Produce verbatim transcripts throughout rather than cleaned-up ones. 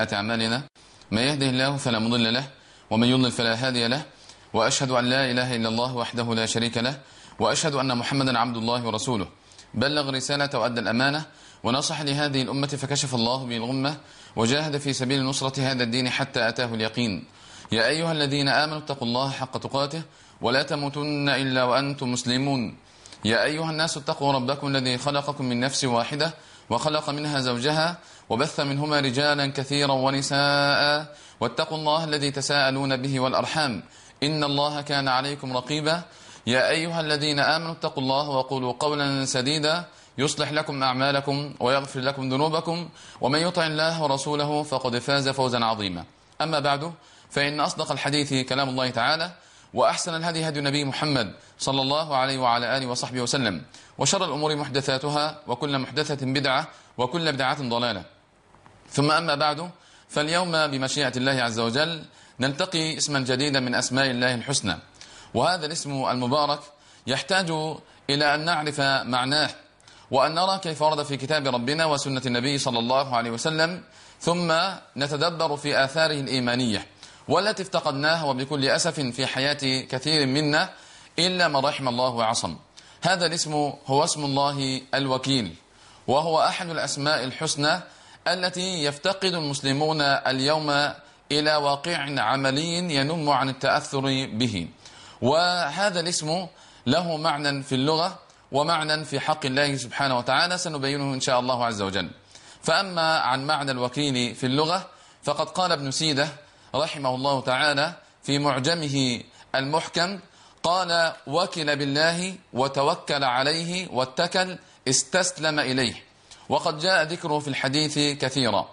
أعمالنا من يهده الله فلا مضل له ومن يضلل فلا هادي له، وأشهد أن لا إله إلا الله وحده لا شريك له، وأشهد أن محمدا عبد الله ورسوله، بلغ رسالة وأدى الأمانة ونصح لهذه الأمة فكشف الله به الغمة وجاهد في سبيل نصرة هذا الدين حتى أتاه اليقين. يا أيها الذين آمنوا اتقوا الله حق تقاته ولا تموتن إلا وأنتم مسلمون. يا أيها الناس اتقوا ربكم الذي خلقكم من نفس واحدة وخلق منها زوجها وبث منهما رجالا كثيرا ونساء، واتقوا الله الذي تساءلون به والأرحام إن الله كان عليكم رقيبا. يا أيها الذين آمنوا اتقوا الله وقولوا قولا سديدا يصلح لكم أعمالكم ويغفر لكم ذنوبكم، ومن يطع الله ورسوله فقد فاز فوزا عظيما. أما بعد، فإن أصدق الحديث كلام الله تعالى، وأحسن الهدي هدي النبي محمد صلى الله عليه وعلى آله وصحبه وسلم، وشر الأمور محدثاتها وكل محدثة بدعة وكل بدعة ضلالة. ثم أما بعد، فاليوم بمشيئة الله عز وجل نلتقي اسما جديدا من أسماء الله الحسنى، وهذا الاسم المبارك يحتاج إلى أن نعرف معناه وأن نرى كيف ورد في كتاب ربنا وسنة النبي صلى الله عليه وسلم، ثم نتدبر في آثاره الإيمانية والتي افتقدناها وبكل أسف في حياة كثير منا إلا من رحم الله وعصم. هذا الاسم هو اسم الله الوكيل، وهو أحد الأسماء الحسنى التي يفتقد المسلمون اليوم إلى واقع عملي ينم عن التأثر به. وهذا الاسم له معنى في اللغة ومعنى في حق الله سبحانه وتعالى سنبينه إن شاء الله عز وجل. فأما عن معنى الوكيل في اللغة فقد قال ابن سيدة رحمه الله تعالى في معجمه المحكم، قال: وكل بالله وتوكل عليه واتكل استسلم إليه. وقد جاء ذكره في الحديث كثيرا.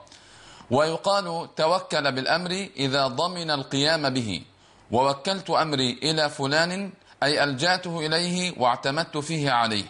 ويقال توكل بالأمر إذا ضمن القيام به، ووكلت أمري إلى فلان أي ألجأته إليه واعتمدت فيه عليه.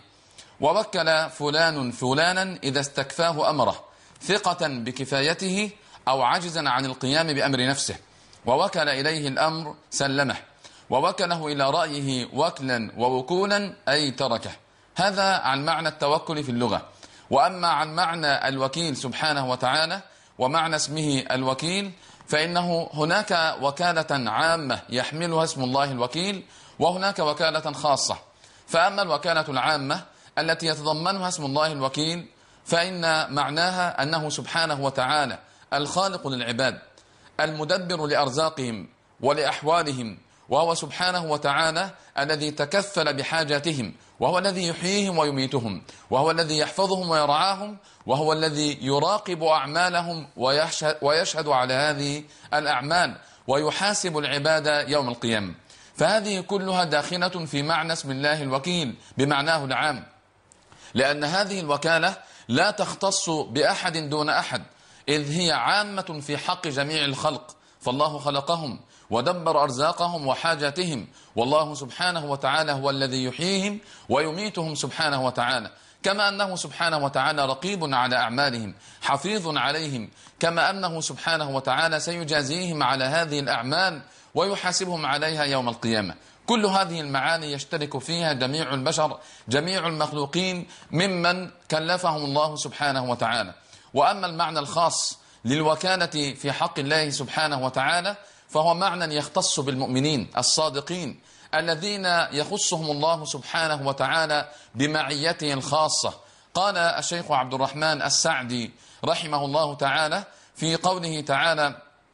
ووكل فلان فلانا إذا استكفاه أمره ثقة بكفايته أو عجزا عن القيام بأمر نفسه، ووكل إليه الأمر سلمه. ووكله إلى رأيه وكلا ووكولا أي تركه. هذا عن معنى التوكل في اللغة. وأما عن معنى الوكيل سبحانه وتعالى ومعنى اسمه الوكيل، فإنه هناك وكالة عامة يحملها اسم الله الوكيل، وهناك وكالة خاصة. فأما الوكالة العامة التي يتضمنها اسم الله الوكيل فإن معناها أنه سبحانه وتعالى الخالق للعباد، المدبر لأرزاقهم ولأحوالهم، وهو سبحانه وتعالى الذي تكفل بحاجاتهم، وهو الذي يحييهم ويميتهم، وهو الذي يحفظهم ويرعاهم، وهو الذي يراقب أعمالهم ويشهد, ويشهد على هذه الأعمال ويحاسب العباد يوم القيامة. فهذه كلها داخلة في معنى اسم الله الوكيل بمعناه العام، لأن هذه الوكالة لا تختص بأحد دون أحد، إذ هي عامة في حق جميع الخلق، فالله خلقهم ودبر أرزاقهم وحاجاتهم، والله سبحانه وتعالى هو الذي يحييهم ويميتهم سبحانه وتعالى، كما أنه سبحانه وتعالى رقيب على أعمالهم حفيظ عليهم، كما أنه سبحانه وتعالى سيجازيهم على هذه الأعمال ويحاسبهم عليها يوم القيامة. كل هذه المعاني يشترك فيها جميع البشر، جميع المخلوقين ممن كلفهم الله سبحانه وتعالى. وأما المعنى الخاص للوكالة في حق الله سبحانه وتعالى فهو معنى يختص بالمؤمنين الصادقين الذين يخصهم الله سبحانه وتعالى بمعيته الخاصة. قال الشيخ عبد الرحمن السعدي رحمه الله تعالى في قوله تعالى: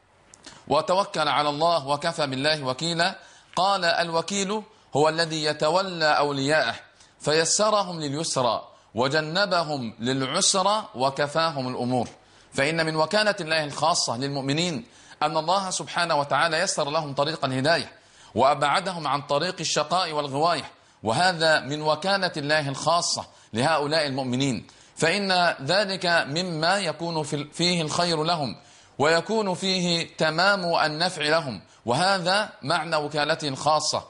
وتوكل على الله وكفى بالله وكيلا، قال: الوكيل هو الذي يتولى أولياءه فيسرهم لليسرى وجنبهم للعسرى وكفاهم الأمور. فإن من وكالة الله الخاصة للمؤمنين أن الله سبحانه وتعالى يسر لهم طريق الهداية وأبعدهم عن طريق الشقاء والغواية، وهذا من وكالة الله الخاصة لهؤلاء المؤمنين، فإن ذلك مما يكون فيه الخير لهم ويكون فيه تمام النفع لهم، وهذا معنى وكالته الخاصة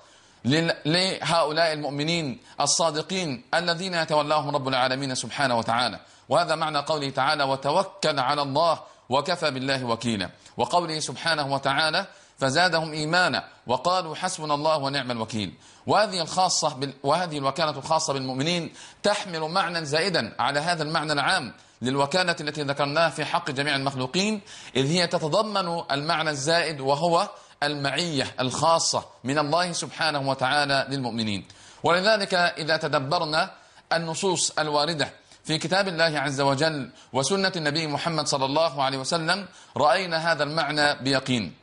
لهؤلاء المؤمنين الصادقين الذين يتولاهم رب العالمين سبحانه وتعالى. وهذا معنى قوله تعالى: وتوكل على الله وكفى بالله وكيلا. وقوله سبحانه وتعالى فزادهم إيمانا وقالوا حسبنا الله ونعم الوكيل. وهذه الخاصة بال... وهذه الوكالة الخاصة بالمؤمنين تحمل معنى زائدا على هذا المعنى العام للوكالة التي ذكرناها في حق جميع المخلوقين، إذ هي تتضمن المعنى الزائد وهو المعية الخاصة من الله سبحانه وتعالى للمؤمنين. ولذلك إذا تدبرنا النصوص الواردة في كتاب الله عز وجل وسنة النبي محمد صلى الله عليه وسلم رأينا هذا المعنى بيقين.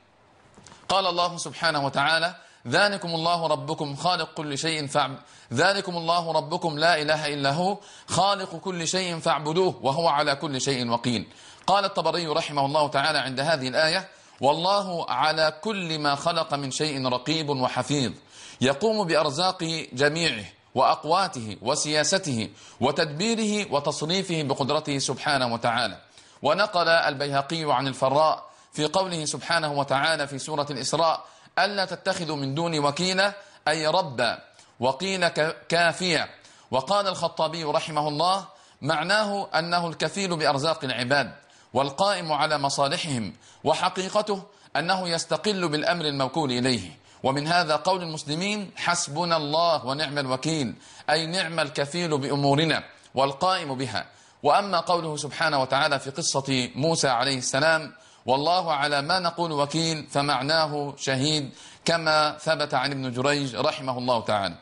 قال الله سبحانه وتعالى: ذلكم الله ربكم خالق كل شيء فاعبد ذلكم الله ربكم لا إله إلا هو خالق كل شيء فاعبدوه وهو على كل شيء وكيل. قال الطبري رحمه الله تعالى عند هذه الآية: والله على كل ما خلق من شيء رقيب وحفيظ، يقوم بأرزاق جميعه وأقواته وسياسته وتدبيره وتصريفه بقدرته سبحانه وتعالى. ونقل البيهقي عن الفراء في قوله سبحانه وتعالى في سورة الإسراء: ألا تتخذوا من دوني وكيلا، أي ربا، وقيل كافيا. وقال الخطابي رحمه الله: معناه أنه الكفيل بأرزاق العباد والقائم على مصالحهم، وحقيقته أنه يستقل بالأمر الموكول إليه. ومن هذا قول المسلمين: حسبنا الله ونعم الوكيل، أي نعم الكفيل بأمورنا والقائم بها. وأما قوله سبحانه وتعالى في قصة موسى عليه السلام: والله على ما نقول وكيل، فمعناه شهيد، كما ثبت عن ابن جريج رحمه الله تعالى.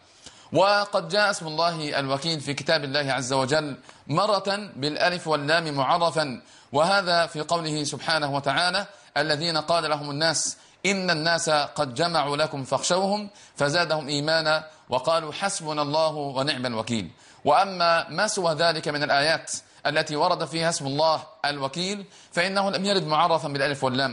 وقد جاء اسم الله الوكيل في كتاب الله عز وجل مرة بالألف واللام معرفا، وهذا في قوله سبحانه وتعالى: الذين قال لهم الناس إن الناس قد جمعوا لكم فاخشوهم فزادهم إيمانا وقالوا حسبنا الله ونعم الوكيل. وأما ما سوى ذلك من الآيات التي ورد فيها اسم الله الوكيل فإنه لم يرد معرفا بالألف واللام،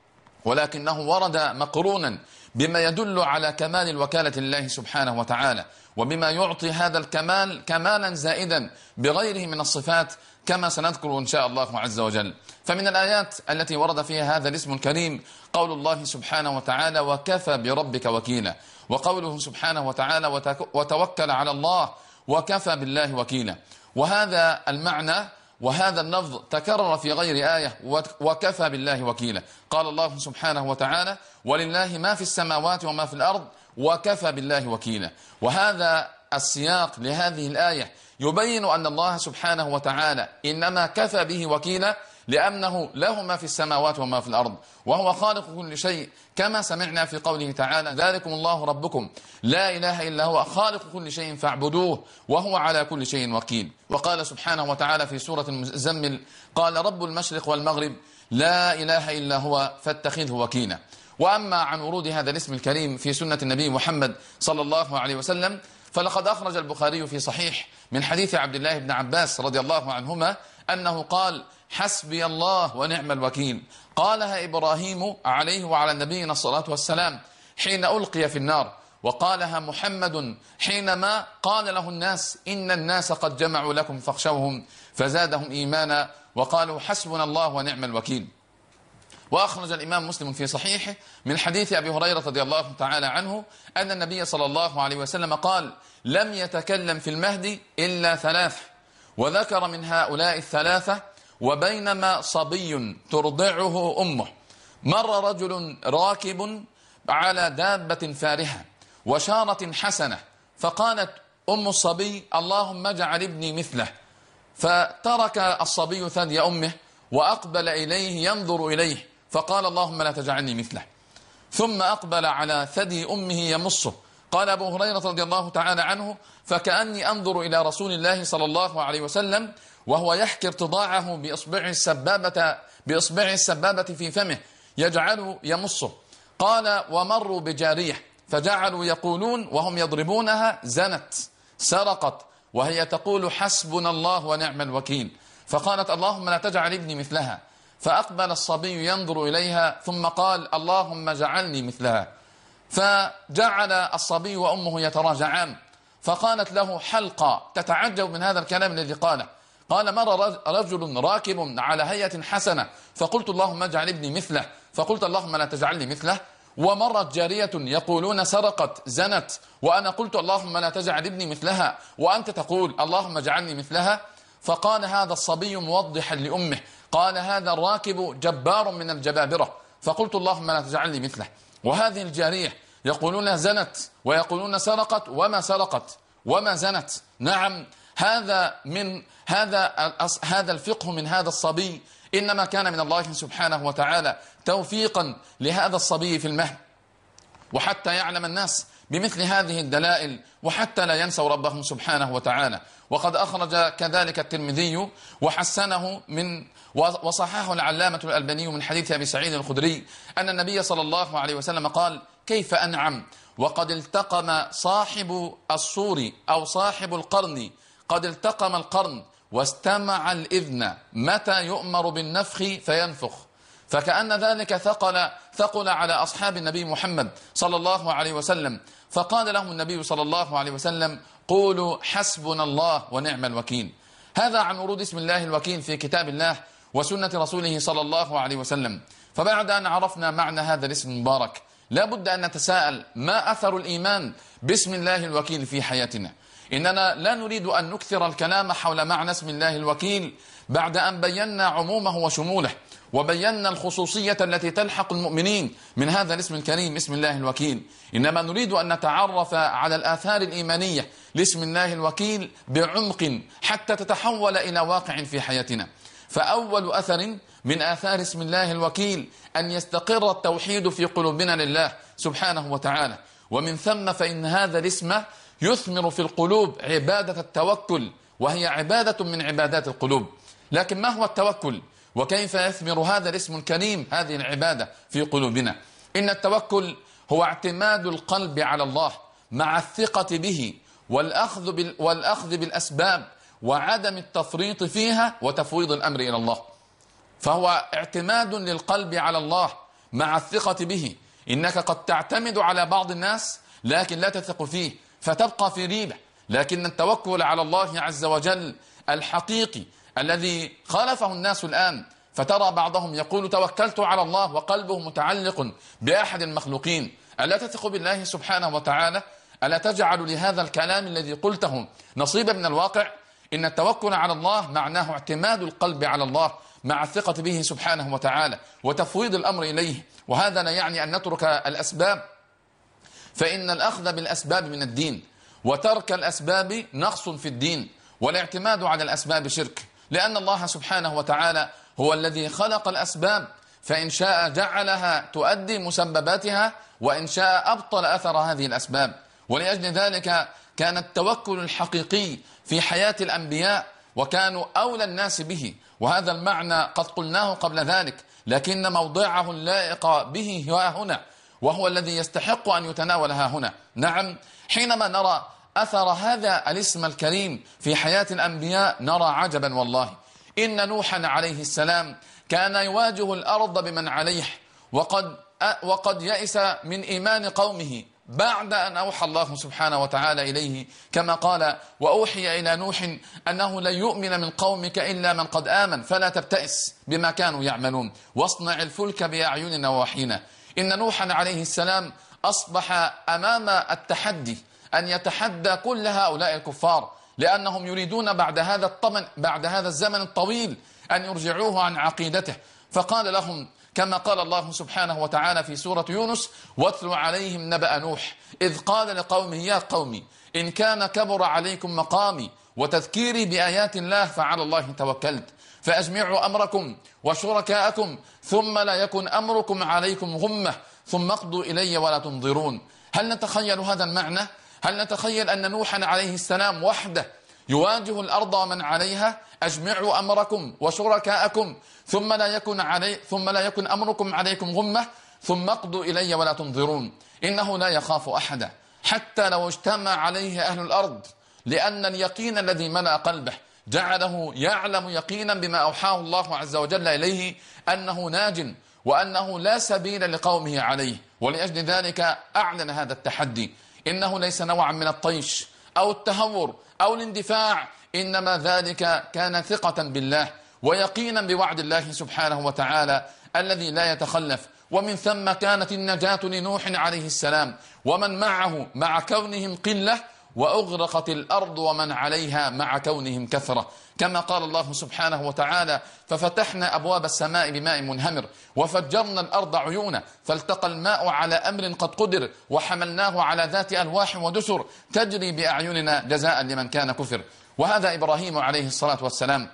ولكنه ورد مقرونا بما يدل على كمال الوكالة لله سبحانه وتعالى، وبما يعطي هذا الكمال كمالا زائدا بغيره من الصفات، كما سنذكر إن شاء الله عز وجل. فمن الآيات التي ورد فيها هذا الاسم الكريم قول الله سبحانه وتعالى: وكفى بربك وكيلا، وقوله سبحانه وتعالى: وتوكل على الله وكفى بالله وكيلا. وهذا المعنى وهذا اللفظ تكرر في غير آية: وكفى بالله وكيلا. قال الله سبحانه وتعالى: ولله ما في السماوات وما في الأرض وكفى بالله وكيلا. وهذا السياق لهذه الآية يبين أن الله سبحانه وتعالى إنما كفى به وكيلا لأنه له ما في السماوات وما في الأرض، وهو خالق كل شيء، كما سمعنا في قوله تعالى: ذلكم الله ربكم لا إله إلا هو خالق كل شيء فاعبدوه وهو على كل شيء وكيل. وقال سبحانه وتعالى في سورة المزمل: قال رب المشرق والمغرب لا إله إلا هو فاتخذه وكيلا. وأما عن ورود هذا الاسم الكريم في سنة النبي محمد صلى الله عليه وسلم فلقد أخرج البخاري في صحيح من حديث عبد الله بن عباس رضي الله عنهما أنه قال: حسبي الله ونعم الوكيل، قالها إبراهيم عليه وعلى نبينا الصلاة والسلام حين ألقي في النار، وقالها محمد حينما قال له الناس إن الناس قد جمعوا لكم فاخشوهم فزادهم إيمانا وقالوا حسبنا الله ونعم الوكيل. وأخرج الإمام مسلم في صحيحه من حديث أبي هريرة رضي الله تعالى عنه أن النبي صلى الله عليه وسلم قال: لم يتكلم في المهدي إلا ثلاث، وذكر من هؤلاء الثلاثة: وبينما صبي ترضعه أمه مر رجل راكب على دابة فارهة وشارة حسنة، فقالت أم الصبي: اللهم اجعل ابني مثله، فترك الصبي ثدي أمه وأقبل إليه ينظر إليه، فقال: اللهم لا تجعلني مثله، ثم أقبل على ثدي أمه يمصه. قال أبو هريرة رضي الله تعالى عنه: فكأني أنظر إلى رسول الله صلى الله عليه وسلم وهو يحكي ارتضاعه بإصبعه السبابة, بإصبعه السبابة في فمه يجعل يمصه. قال: ومروا بجارية فجعلوا يقولون وهم يضربونها: زنت، سرقت، وهي تقول حسبنا الله ونعم الوكيل. فقالت: اللهم لا تجعل ابني مثلها. فأقبل الصبي ينظر إليها ثم قال: اللهم اجعلني مثلها. فجعل الصبي وأمه يتراجعان، فقالت له حلقة تتعجب من هذا الكلام الذي قاله. قال: مر رجل راكب على هيئة حسنة فقلت اللهم اجعل ابني مثله، فقلت اللهم لا تجعلني مثله. ومرت جارية يقولون سرقت، زنت، وأنا قلت اللهم لا تجعل ابني مثلها، وأنت تقول اللهم اجعلني مثلها. فقال هذا الصبي موضحا لأمه: قال: هذا الراكب جبار من الجبابرة، فقلت اللهم لا تجعلني مثله. وهذه الجارية يقولون زنت ويقولون سرقت وما سرقت وما زنت. نعم، هذا من هذا هذا الفقه من هذا الصبي إنما كان من الله سبحانه وتعالى توفيقا لهذا الصبي في المهد، وحتى يعلم الناس بمثل هذه الدلائل وحتى لا ينسوا ربهم سبحانه وتعالى. وقد أخرج كذلك الترمذي وحسنه من وصححه العلامة الألباني من حديث أبي سعيد الخدري أن النبي صلى الله عليه وسلم قال: كيف أنعم وقد التقم صاحب الصور أو صاحب القرن، قد التقم القرن واستمع الإذن متى يؤمر بالنفخ فينفخ. فكأن ذلك ثقل ثقل على أصحاب النبي محمد صلى الله عليه وسلم، فقال لهم النبي صلى الله عليه وسلم: قولوا حسبنا الله ونعم الوكيل. هذا عن ورود اسم الله الوكيل في كتاب الله وسنة رسوله صلى الله عليه وسلم. فبعد أن عرفنا معنى هذا الاسم المبارك لا بد أن نتساءل: ما أثر الإيمان باسم الله الوكيل في حياتنا؟ إننا لا نريد أن نكثر الكلام حول معنى اسم الله الوكيل بعد أن بينا عمومه وشموله وبينا الخصوصية التي تلحق المؤمنين من هذا الاسم الكريم اسم الله الوكيل. إنما نريد أن نتعرف على الآثار الإيمانية لاسم الله الوكيل بعمق حتى تتحول إلى واقع في حياتنا. فأول أثر من آثار اسم الله الوكيل أن يستقر التوحيد في قلوبنا لله سبحانه وتعالى، ومن ثم فإن هذا الاسم يثمر في القلوب عبادة التوكل، وهي عبادة من عبادات القلوب. لكن ما هو التوكل؟ وكيف يثمر هذا الاسم الكريم هذه العبادة في قلوبنا؟ إن التوكل هو اعتماد القلب على الله مع الثقة به والأخذ, بال والأخذ بالأسباب وعدم التفريط فيها وتفويض الأمر إلى الله. فهو اعتماد للقلب على الله مع الثقة به. إنك قد تعتمد على بعض الناس لكن لا تثق فيه فتبقى في ريبة، لكن التوكل على الله عز وجل الحقيقي الذي خالفه الناس الآن، فترى بعضهم يقول توكلت على الله وقلبه متعلق بأحد المخلوقين. ألا تثق بالله سبحانه وتعالى؟ ألا تجعل لهذا الكلام الذي قلته نصيبا من الواقع؟ إن التوكل على الله معناه اعتماد القلب على الله مع الثقة به سبحانه وتعالى وتفويض الأمر إليه. وهذا لا يعني أن نترك الأسباب، فإن الأخذ بالأسباب من الدين، وترك الأسباب نقص في الدين، والاعتماد على الأسباب شرك، لأن الله سبحانه وتعالى هو الذي خلق الأسباب، فإن شاء جعلها تؤدي مسبباتها وإن شاء أبطل أثر هذه الأسباب. ولأجل ذلك كان التوكل الحقيقي في حياة الأنبياء وكانوا أولى الناس به، وهذا المعنى قد قلناه قبل ذلك، لكن موضعه اللائق به ها هنا، وهو الذي يستحق أن يتناولها هنا. نعم، حينما نرى أثر هذا الاسم الكريم في حياة الأنبياء نرى عجبا والله. إن نوحا عليه السلام كان يواجه الأرض بمن عليه، وقد, وقد يئس من إيمان قومه بعد أن أوحى الله سبحانه وتعالى إليه، كما قال: وأوحي إلى نوح أنه لن يؤمن من قومك إلا من قد آمن فلا تبتئس بما كانوا يعملون واصنع الفلك بأعيننا ووحينا. إن نوحا عليه السلام أصبح أمام التحدي أن يتحدى كل هؤلاء الكفار، لأنهم يريدون بعد هذا الطمن بعد هذا الزمن الطويل أن يرجعوه عن عقيدته. فقال لهم كما قال الله سبحانه وتعالى في سورة يونس: واتل عليهم نبأ نوح إذ قال لقومه يا قوم إن كان كبر عليكم مقامي وتذكيري بآيات الله فعلى الله توكلت فأجمعوا أمركم وشركاءكم ثم لا يكن أمركم عليكم غمة ثم اقضوا إلي ولا تنظرون. هل نتخيل هذا المعنى؟ هل نتخيل أن نوحا عليه السلام وحده يواجه الأرض ومن عليها؟ أجمعوا أمركم وشركاءكم ثم لا يكن علي ثم لا يكن أمركم عليكم غمة ثم اقضوا إلي ولا تنظرون. إنه لا يخاف أحدا حتى لو اجتمع عليه أهل الأرض، لأن اليقين الذي ملأ قلبه جعله يعلم يقينا بما أوحاه الله عز وجل إليه أنه ناج وأنه لا سبيل لقومه عليه. ولأجل ذلك أعلن هذا التحدي. إنه ليس نوعا من الطيش أو التهور أو الاندفاع، إنما ذلك كان ثقة بالله ويقينا بوعد الله سبحانه وتعالى الذي لا يتخلف. ومن ثم كانت النجاة لنوح عليه السلام ومن معه مع كونهم قلة وأغرقت الأرض ومن عليها مع كونهم كثرة، كما قال الله سبحانه وتعالى: ففتحنا أبواب السماء بماء منهمر وفجرنا الأرض عيونا فالتقى الماء على أمر قد قدر وحملناه على ذات ألواح ودسر تجري بأعيننا جزاء لمن كان كفر. وهذا إبراهيم عليه الصلاة والسلام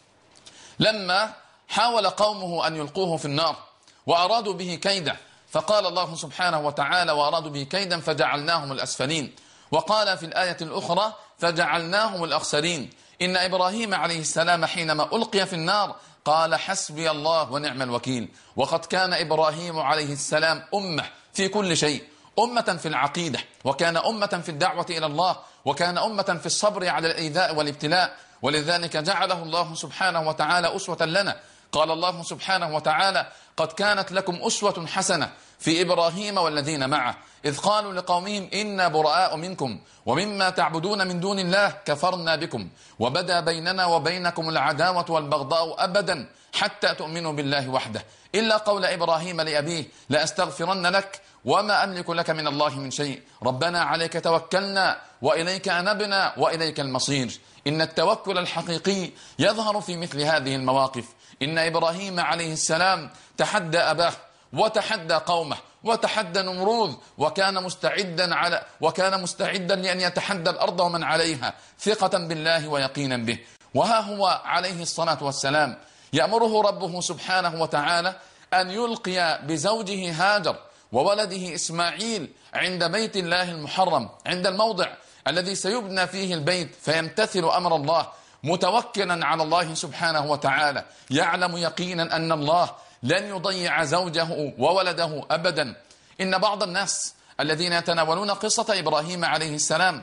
لما حاول قومه أن يلقوه في النار وأرادوا به كيدا، فقال الله سبحانه وتعالى: وأرادوا به كيدا فجعلناهم الأسفلين. وقال في الآية الأخرى: فجعلناهم الأخسرين. إن إبراهيم عليه السلام حينما ألقي في النار قال: حسبي الله ونعم الوكيل. وقد كان إبراهيم عليه السلام أمة في كل شيء، أمة في العقيدة، وكان أمة في الدعوة إلى الله، وكان أمة في الصبر على الإيذاء والابتلاء، ولذلك جعله الله سبحانه وتعالى أسوة لنا. قال الله سبحانه وتعالى: قد كانت لكم أسوة حسنة في إبراهيم والذين معه إذ قالوا لقومهم إنا براء منكم ومما تعبدون من دون الله كفرنا بكم وبدا بيننا وبينكم العداوة والبغضاء أبدا حتى تؤمنوا بالله وحده إلا قول إبراهيم لأبيه: لأستغفرن لك وما أملك لك من الله من شيء ربنا عليك توكلنا وإليك أنبنا وإليك المصير. إن التوكل الحقيقي يظهر في مثل هذه المواقف. إن إبراهيم عليه السلام تحدى أباه وتحدى قومه وتحدى نمروذ، وكان مستعدا على وكان مستعدا لأن يتحدى الأرض ومن عليها ثقة بالله ويقينا به. وها هو عليه الصلاة والسلام يأمره ربه سبحانه وتعالى أن يلقي بزوجه هاجر وولده إسماعيل عند بيت الله المحرم، عند الموضع الذي سيبنى فيه البيت، فيمتثل أمر الله متوكلا على الله سبحانه وتعالى، يعلم يقينا أن الله لن يضيع زوجه وولده أبدا. إن بعض الناس الذين يتناولون قصة إبراهيم عليه السلام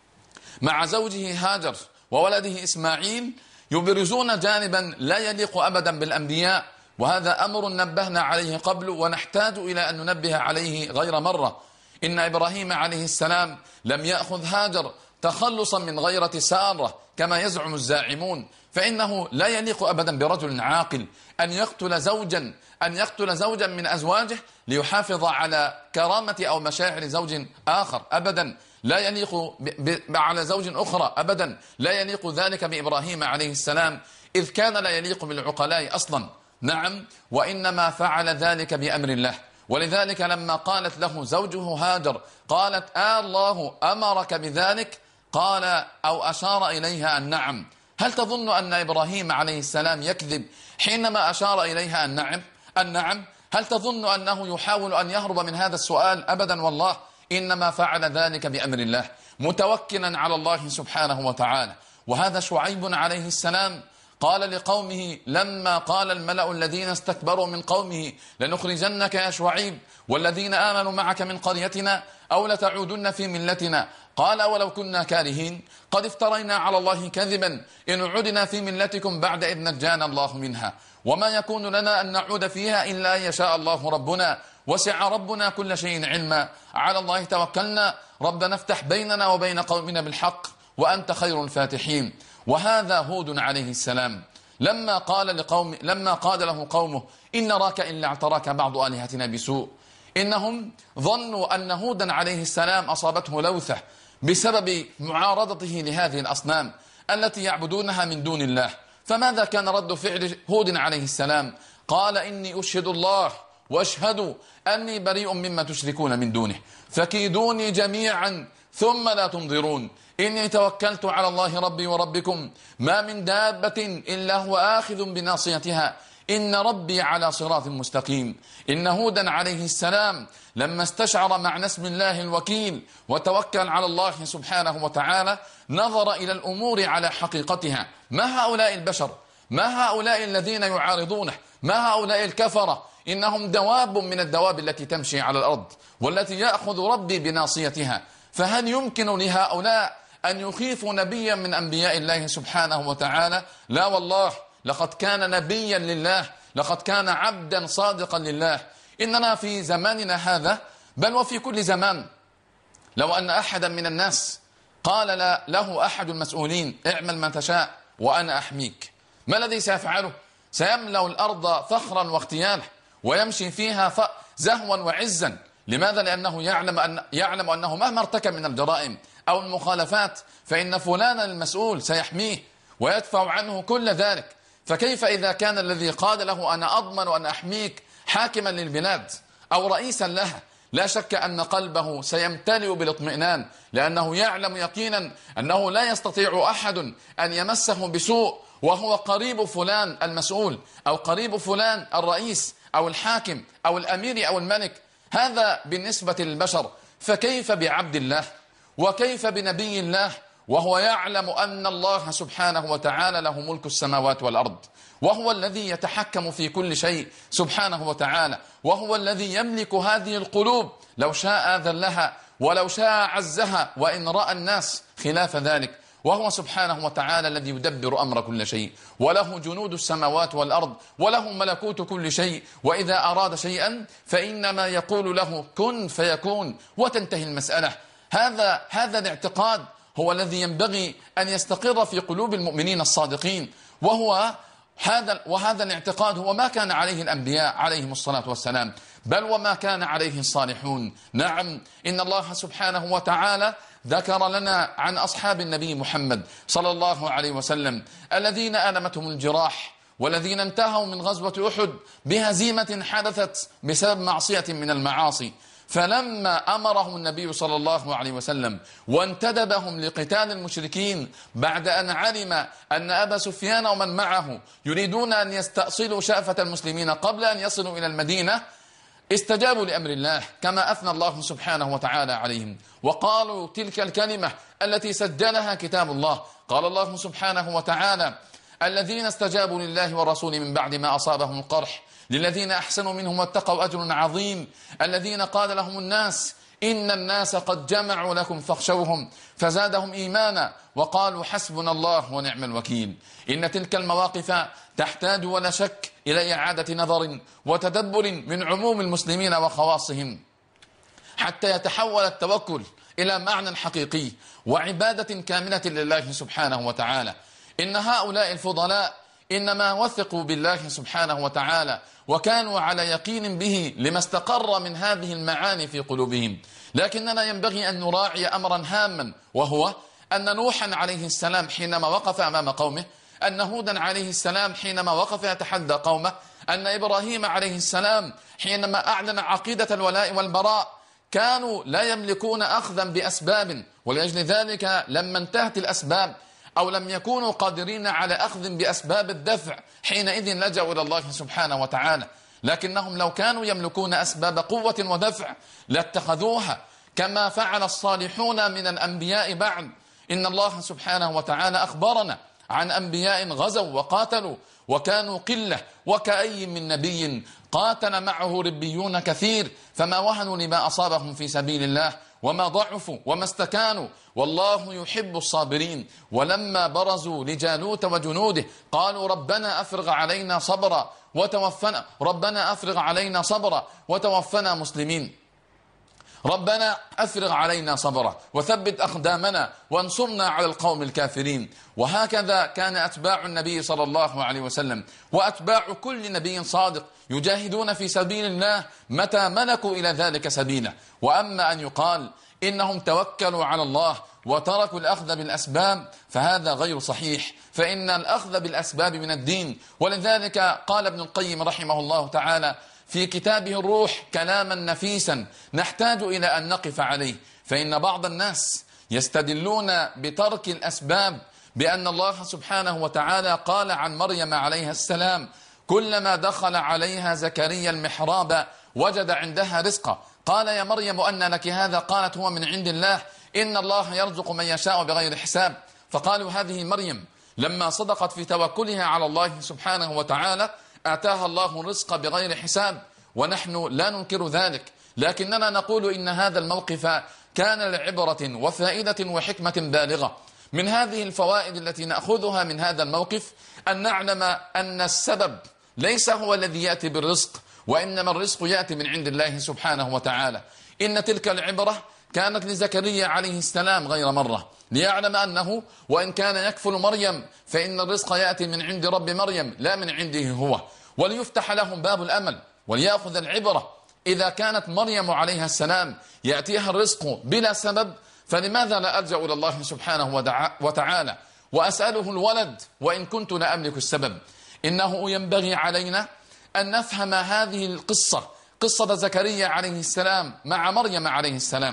مع زوجه هاجر وولده إسماعيل يبرزون جانبا لا يليق أبدا بالأنبياء، وهذا أمر نبهنا عليه قبل ونحتاج إلى أن ننبه عليه غير مرة. إن إبراهيم عليه السلام لم يأخذ هاجر تخلصا من غيرة سارة كما يزعم الزاعمون، فإنه لا يليق أبدا برجل عاقل أن يقتل زوجا أن يقتل زوجا من أزواجه ليحافظ على كرامة أو مشاعر زوج آخر أبدا، لا يليق على زوج أخرى أبدا، لا يليق ذلك بإبراهيم عليه السلام إذ كان لا يليق بالعقلاء أصلا. نعم، وإنما فعل ذلك بأمر الله. ولذلك لما قالت له زوجه هاجر قالت: آه الله أمرك بذلك؟ قال أو أشار إليها أن نعم. هل تظن أن إبراهيم عليه السلام يكذب حينما أشار إليها أن نعم؟ أن نعم؟ هل تظن أنه يحاول أن يهرب من هذا السؤال؟ أبدا والله، إنما فعل ذلك بأمر الله متوكلا على الله سبحانه وتعالى. وهذا شعيب عليه السلام قال لقومه لما قال الملأ الذين استكبروا من قومه: لنخرجنك يا شعيب والذين آمنوا معك من قريتنا أو لتعودن في ملتنا. قال: ولو كنا كارهين قد افترينا على الله كذبا إن عدنا في ملتكم بعد إذ نجانا الله منها وما يكون لنا أن نعود فيها إلا أن يشاء الله ربنا وسع ربنا كل شيء علما على الله توكلنا ربنا افتح بيننا وبين قومنا بالحق وأنت خير الفاتحين. وهذا هود عليه السلام لما قال لقوم لما قال له قومه: إن نراك إلا اعتراك بعض آلهتنا بسوء. إنهم ظنوا أن هودا عليه السلام أصابته لوثة بسبب معارضته لهذه الأصنام التي يعبدونها من دون الله. فماذا كان رد فعل هود عليه السلام؟ قال: إني أشهد الله واشهدوا أني بريء مما تشركون من دونه فكيدوني جميعا ثم لا تنظرون إني توكلت على الله ربي وربكم ما من دابة إلا هو آخذ بناصيتها إن ربي على صراط مستقيم. إن هودا عليه السلام لما استشعر معنى اسم الله الوكيل وتوكل على الله سبحانه وتعالى نظر إلى الأمور على حقيقتها. ما هؤلاء البشر؟ ما هؤلاء الذين يعارضونه؟ ما هؤلاء الكفرة؟ إنهم دواب من الدواب التي تمشي على الأرض والتي يأخذ ربي بناصيتها. فهل يمكن لهؤلاء أن يخيفوا نبيا من أنبياء الله سبحانه وتعالى؟ لا والله، لقد كان نبيا لله، لقد كان عبدا صادقا لله. إننا في زماننا هذا بل وفي كل زمان لو أن أحدا من الناس قال له أحد المسؤولين: اعمل ما تشاء وأنا أحميك، ما الذي سيفعله؟ سيملأ الأرض فخرا واغتيالا ويمشي فيها زهوا وعزا. لماذا؟ لأنه يعلم, أن يعلم أنه مهما ارتكب من الجرائم أو المخالفات فإن فلانا المسؤول سيحميه ويدفع عنه كل ذلك. فكيف إذا كان الذي قال له أنا أضمن وأن أحميك حاكما للبلاد أو رئيسا لها؟ لا شك أن قلبه سيمتلئ بالاطمئنان، لأنه يعلم يقينا أنه لا يستطيع أحد أن يمسه بسوء وهو قريب فلان المسؤول أو قريب فلان الرئيس أو الحاكم أو الأمير أو الملك. هذا بالنسبة للبشر، فكيف بعبد الله وكيف بنبي الله وهو يعلم أن الله سبحانه وتعالى له ملك السماوات والأرض، وهو الذي يتحكم في كل شيء سبحانه وتعالى، وهو الذي يملك هذه القلوب، لو شاء ذلها ولو شاء عزها وإن رأى الناس خلاف ذلك. وهو سبحانه وتعالى الذي يدبر أمر كل شيء، وله جنود السماوات والأرض، وله ملكوت كل شيء، وإذا أراد شيئا فإنما يقول له كن فيكون وتنتهي المسألة. هذا هذا الاعتقاد هو الذي ينبغي أن يستقر في قلوب المؤمنين الصادقين، وهو هذا وهذا الاعتقاد هو ما كان عليه الأنبياء عليهم الصلاة والسلام، بل وما كان عليه الصالحون. نعم، إن الله سبحانه وتعالى ذكر لنا عن أصحاب النبي محمد صلى الله عليه وسلم الذين ألمتهم الجراح، والذين انتهوا من غزوة أحد بهزيمة حدثت بسبب معصية من المعاصي، فلما أمرهم النبي صلى الله عليه وسلم وانتدبهم لقتال المشركين بعد أن علم أن أبا سفيان ومن معه يريدون أن يستأصلوا شأفة المسلمين قبل أن يصلوا إلى المدينة، استجابوا لأمر الله كما أثنى الله سبحانه وتعالى عليهم، وقالوا تلك الكلمة التي سجلها كتاب الله. قال الله سبحانه وتعالى الذين استجابوا لله والرسول من بعد ما أصابهم القرح للذين أحسنوا منهم واتقوا أجر عظيم الذين قال لهم الناس إن الناس قد جمعوا لكم فاخشوهم فزادهم إيمانا وقالوا حسبنا الله ونعم الوكيل. إن تلك المواقف تحتاج ولا شك إلى إعادة نظر وتدبر من عموم المسلمين وخواصهم حتى يتحول التوكل إلى معنى حقيقي وعبادة كاملة لله سبحانه وتعالى. إن هؤلاء الفضلاء إنما وثقوا بالله سبحانه وتعالى وكانوا على يقين به لما استقر من هذه المعاني في قلوبهم. لكننا ينبغي أن نراعي أمرا هاما، وهو أن نوحا عليه السلام حينما وقف أمام قومه، أن هودا عليه السلام حينما وقف يتحدى قومه، أن إبراهيم عليه السلام حينما أعلن عقيدة الولاء والبراء كانوا لا يملكون أخذا بأسباب، ولأجل ذلك لما انتهت الأسباب أو لم يكونوا قادرين على أخذ بأسباب الدفع حينئذ لجأوا إلى الله سبحانه وتعالى. لكنهم لو كانوا يملكون أسباب قوة ودفع لاتخذوها كما فعل الصالحون من الأنبياء بعد. إن الله سبحانه وتعالى أخبرنا عن أنبياء غزوا وقاتلوا وكانوا قلة، وكأي من نبي قاتل معه ربيون كثير فما وهنوا لما أصابهم في سبيل الله وما ضعفوا وما استكانوا والله يحب الصابرين. ولما برزوا لجالوت وجنوده قالوا ربنا أفرغ علينا صبرا وتوفنا ربنا أفرغ علينا صبرا وتوفنا مسلمين ربنا أفرغ علينا صبرا وثبت أقدامنا وانصرنا على القوم الكافرين. وهكذا كان أتباع النبي صلى الله عليه وسلم وأتباع كل نبي صادق يجاهدون في سبيل الله متى ملكوا إلى ذلك سبيلا. وأما أن يقال إنهم توكلوا على الله وتركوا الأخذ بالأسباب فهذا غير صحيح، فإن الأخذ بالأسباب من الدين. ولذلك قال ابن القيم رحمه الله تعالى في كتابه الروح كلاما نفيسا نحتاج إلى أن نقف عليه، فإن بعض الناس يستدلون بترك الأسباب بأن الله سبحانه وتعالى قال عن مريم عليها السلام كلما دخل عليها زكريا المحراب وجد عندها رزقا قال يا مريم أن لك هذا؟ قالت هو من عند الله إن الله يرزق من يشاء بغير حساب. فقالوا هذه مريم لما صدقت في توكلها على الله سبحانه وتعالى آتاها الله الرزق بغير حساب، ونحن لا ننكر ذلك، لكننا نقول إن هذا الموقف كان لعبرة وفائدة وحكمة بالغة. من هذه الفوائد التي نأخذها من هذا الموقف أن نعلم أن السبب ليس هو الذي يأتي بالرزق، وإنما الرزق يأتي من عند الله سبحانه وتعالى. إن تلك العبرة كانت لزكريا عليه السلام غير مرة، ليعلم أنه وإن كان يكفل مريم فإن الرزق يأتي من عند رب مريم لا من عنده هو، وليفتح لهم باب الأمل وليأخذ العبرة. إذا كانت مريم عليها السلام يأتيها الرزق بلا سبب فلماذا لا ألجأ إلى الله سبحانه وتعالى وأسأله الولد وإن كنت لا أملك السبب؟ إنه ينبغي علينا أن نفهم هذه القصة، قصة زكريا عليه السلام مع مريم عليه السلام.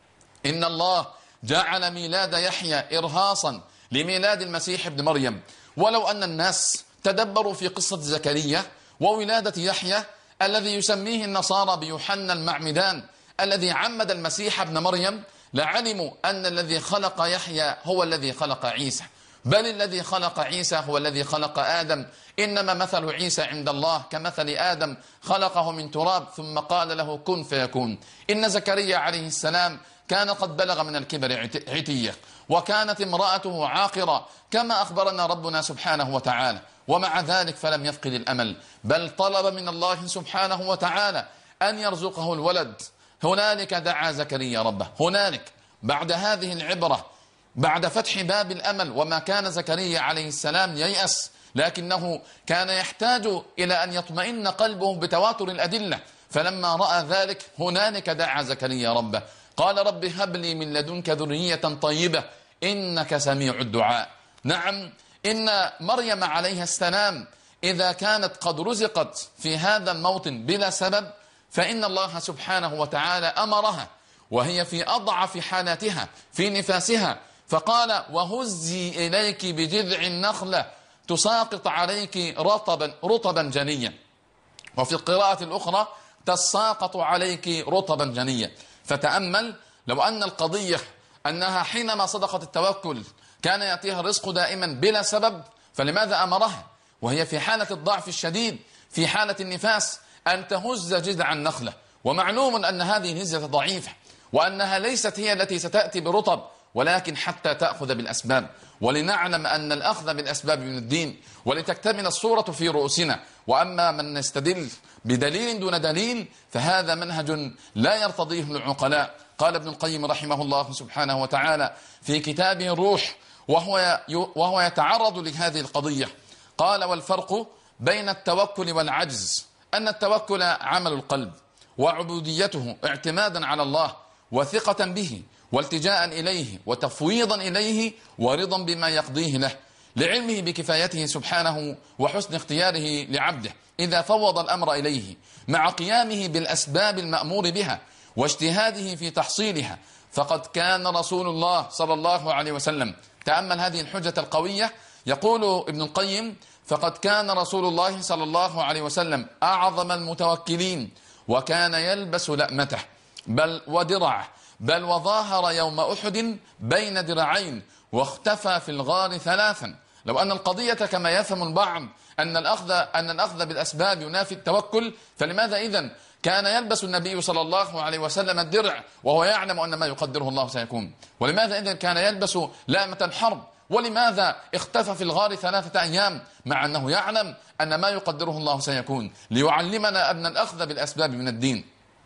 إن الله جعل ميلاد يحيى إرهاصا لميلاد المسيح ابن مريم. ولو أن الناس تدبروا في قصة زكريا وولادة يحيى الذي يسميه النصارى بيوحنا المعمدان الذي عمد المسيح ابن مريم، لعلموا أن الذي خلق يحيى هو الذي خلق عيسى، بل الذي خلق عيسى هو الذي خلق آدم. إنما مثل عيسى عند الله كمثل آدم خلقه من تراب ثم قال له كن فيكون. إن زكريا عليه السلام كان قد بلغ من الكبر عتية، وكانت امرأته عاقرة كما أخبرنا ربنا سبحانه وتعالى، ومع ذلك فلم يفقد الأمل، بل طلب من الله سبحانه وتعالى أن يرزقه الولد. هنالك دعا زكريا ربه، هنالك بعد هذه العبرة، بعد فتح باب الأمل. وما كان زكريا عليه السلام ييأس، لكنه كان يحتاج إلى أن يطمئن قلبه بتواتر الأدلة. فلما رأى ذلك هنالك دعا زكريا ربه، قال رب هب لي من لدنك ذرية طيبة إنك سميع الدعاء. نعم، إن مريم عليها السلام إذا كانت قد رزقت في هذا الموطن بلا سبب، فإن الله سبحانه وتعالى أمرها وهي في أضعف حالاتها في نفاسها، فقال وهزي إليك بجذع النخلة تساقط عليك رطبا, رطبا جنيا، وفي القراءة الأخرى تساقط عليك رطبا جنيا. فتأمل، لو أن القضية أنها حينما صدقت التوكل كان يأتيها الرزق دائما بلا سبب، فلماذا أمرها وهي في حالة الضعف الشديد في حالة النفاس أن تهز جذع النخلة؟ ومعلوم أن هذه الهزة ضعيفة، وأنها ليست هي التي ستأتي برطب، ولكن حتى تأخذ بالأسباب. ولنعلم أن الأخذ بالأسباب من الدين، ولتكتمل الصورة في رؤوسنا. وأما من نستدل بدليل دون دليل فهذا منهج لا يرتضيه العقلاء. قال ابن القيم رحمه الله سبحانه وتعالى في كتابه الروح وهو وهو يتعرض لهذه القضية، قال والفرق بين التوكل والعجز أن التوكل عمل القلب وعبوديته اعتمادا على الله وثقة به والتجاء إليه وتفويضا إليه ورضا بما يقضيه له، لعلمه بكفايته سبحانه وحسن اختياره لعبده إذا فوض الأمر إليه، مع قيامه بالأسباب المأمور بها واجتهاده في تحصيلها. فقد كان رسول الله صلى الله عليه وسلم، تأمل هذه الحجة القوية، يقول ابن القيم فقد كان رسول الله صلى الله عليه وسلم أعظم المتوكلين، وكان يلبس لأمته بل ودرعه بل وظاهر يوم أحد بين درعين واختفى في الغار ثلاثا. لو أن القضية كما يفهم البعض أن الأخذ أن الأخذ بالأسباب ينافي التوكل، فلماذا إذن كان يلبس النبي صلى الله عليه وسلم الدرع وهو يعلم أن ما يقدره الله سيكون؟ ولماذا إذن كان يلبس لامة الحرب؟ ولماذا اختفى في الغار ثلاثة أيام مع أنه يعلم أن ما يقدره الله سيكون؟ ليعلمنا أن الأخذ بالأسباب من الدين.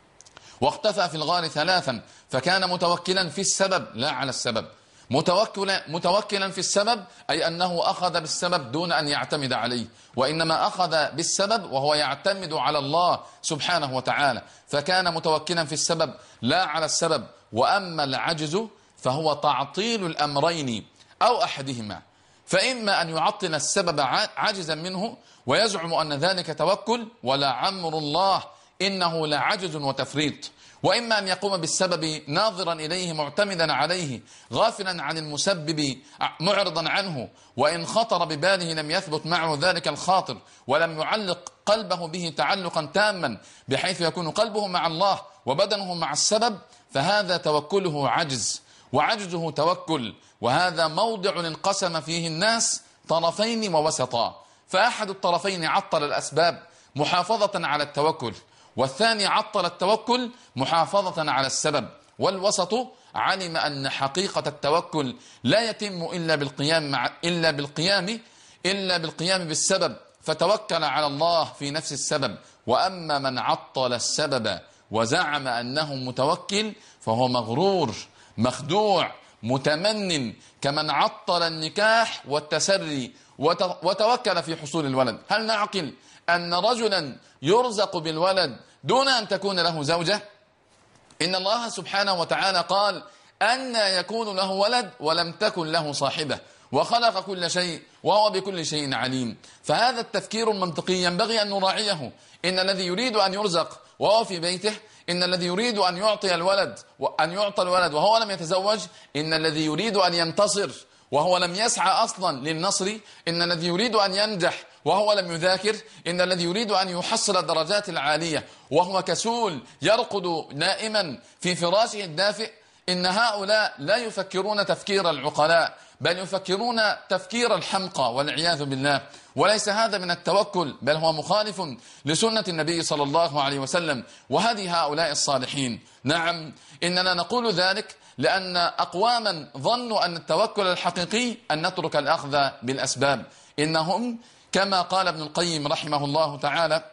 واختفى في الغار ثلاثا، فكان متوكلا في السبب لا على السبب. متوكلا متوكلا في السبب أي أنه أخذ بالسبب دون أن يعتمد عليه، وإنما أخذ بالسبب وهو يعتمد على الله سبحانه وتعالى، فكان متوكلا في السبب لا على السبب. وأما العجز فهو تعطيل الأمرين أو أحدهما، فإما أن يعطل السبب عاجزا منه ويزعم أن ذلك توكل ولا عمر الله إنه لعجز وتفريط، وإما أن يقوم بالسبب ناظرا إليه معتمدا عليه غافلا عن المسبب معرضا عنه، وإن خطر بباله لم يثبت معه ذلك الخاطر ولم يعلق قلبه به تعلقا تاما بحيث يكون قلبه مع الله وبدنه مع السبب، فهذا توكله عجز وعجزه توكل. وهذا موضع انقسم فيه الناس طرفين ووسطا، فأحد الطرفين عطل الأسباب محافظة على التوكل، والثاني عطل التوكل محافظة على السبب. والوسط علم أن حقيقة التوكل لا يتم إلا بالقيام مع إلا بالقيام إلا بالقيام بالسبب، فتوكل على الله في نفس السبب. وأما من عطل السبب وزعم أنه متوكل فهو مغرور مخدوع متمن، كمن عطل النكاح والتسري وتوكل في حصول الولد. هل نعقل أن رجلا يرزق بالولد دون أن تكون له زوجة؟ إن الله سبحانه وتعالى قال أن يكون له ولد ولم تكن له صاحبة، وخلق كل شيء وهو بكل شيء عليم. فهذا التفكير المنطقي ينبغي أن نراعيه. إن الذي يريد أن يرزق وهو في بيته، إن الذي يريد أن يعطي الولد وأن يعطى الولد وهو لم يتزوج، إن الذي يريد أن ينتصر وهو لم يسعى أصلا للنصر، إن الذي يريد أن ينجح وهو لم يذاكر، إن الذي يريد أن يحصل الدرجات العالية وهو كسول يرقد نائما في فراشه الدافئ، إن هؤلاء لا يفكرون تفكير العقلاء، بل يفكرون تفكير الحمقى والعياذ بالله. وليس هذا من التوكل، بل هو مخالف لسنة النبي صلى الله عليه وسلم وهدي هؤلاء الصالحين. نعم، إننا نقول ذلك لأن أقواما ظنوا أن التوكل الحقيقي أن نترك الأخذ بالأسباب. إنهم كما قال ابن القيم رحمه الله تعالى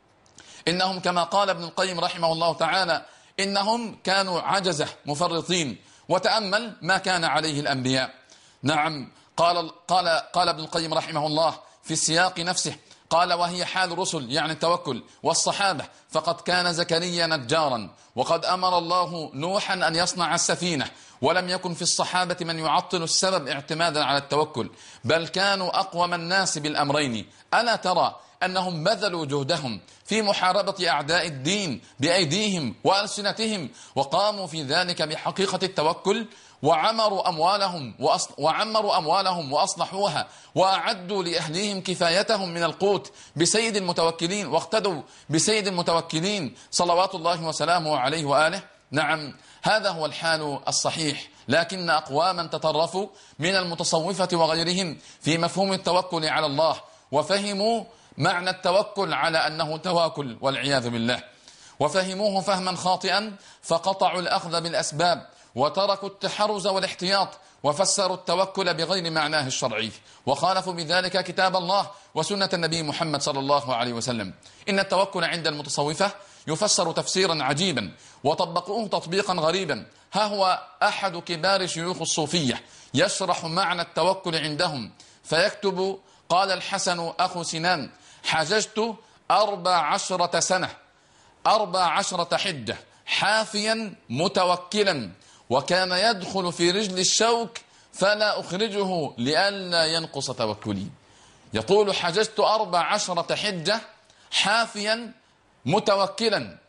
إنهم كما قال ابن القيم رحمه الله تعالى إنهم كانوا عجزة مفرطين. وتأمل ما كان عليه الأنبياء. نعم، قال قال قال ابن القيم رحمه الله في السياق نفسه، قال: وهي حال الرسل يعني التوكل والصحابة، فقد كان زكريا نجارا، وقد أمر الله نوحا أن يصنع السفينة، ولم يكن في الصحابة من يعطل السبب اعتمادا على التوكل، بل كانوا أقوم الناس بالأمرين. ألا ترى أنهم بذلوا جهدهم في محاربة أعداء الدين بأيديهم وألسنتهم، وقاموا في ذلك بحقيقة التوكل، وعمروا أموالهم وأصل وعمروا أموالهم وأصلحوها، وأعدوا لأهليهم كفايتهم من القوت بسيد المتوكلين، واقتدوا بسيد المتوكلين صلوات الله وسلامه عليه وآله. نعم، هذا هو الحال الصحيح. لكن أقواما تطرفوا من المتصوفة وغيرهم في مفهوم التوكل على الله، وفهموا معنى التوكل على أنه تواكل والعياذ بالله، وفهموه فهما خاطئا، فقطعوا الأخذ بالأسباب وتركوا التحرز والاحتياط، وفسروا التوكل بغير معناه الشرعي، وخالفوا بذلك كتاب الله وسنة النبي محمد صلى الله عليه وسلم. إن التوكل عند المتصوفة يفسر تفسيرا عجيبا، وطبقوه تطبيقا غريبا. ها هو أحد كبار شيوخ الصوفية يشرح معنى التوكل عندهم فيكتب: قال الحسن أخو سنان: حججت أربع عشرة سنة أربع عشرة حجة حافيا متوكلا، وكان يدخل في رجل الشوك فلا أخرجه لئلا ينقص توكلي. يقول: حججت أربع عشرة حجة حافيا متوكلا،